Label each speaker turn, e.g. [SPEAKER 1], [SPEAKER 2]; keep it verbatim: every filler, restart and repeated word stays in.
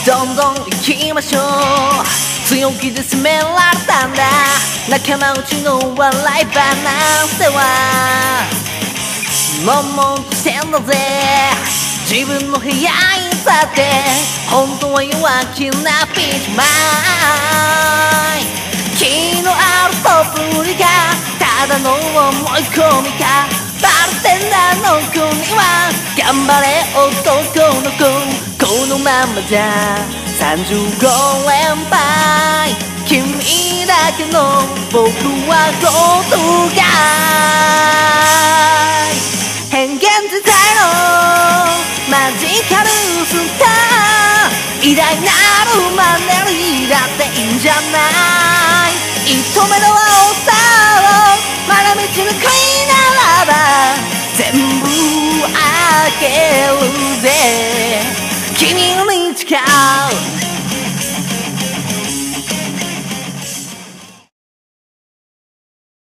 [SPEAKER 1] どんどん行きましょう。強気で攻められたんだ、仲間内の笑い話では悶々としてんだぜ。自分の部屋に立って本当は弱気なピーチマイ。気のあるそぶりがただの思い込みか。バルテンダーの子には頑張れ男の子、このままじゃさんじゅうご連敗。君だけの僕はゴールガイ。変幻自在のマジカルスター、偉大なるマネリーだっていいんじゃない。糸目の青さをまだ道の恋ならば全部あげるぜ。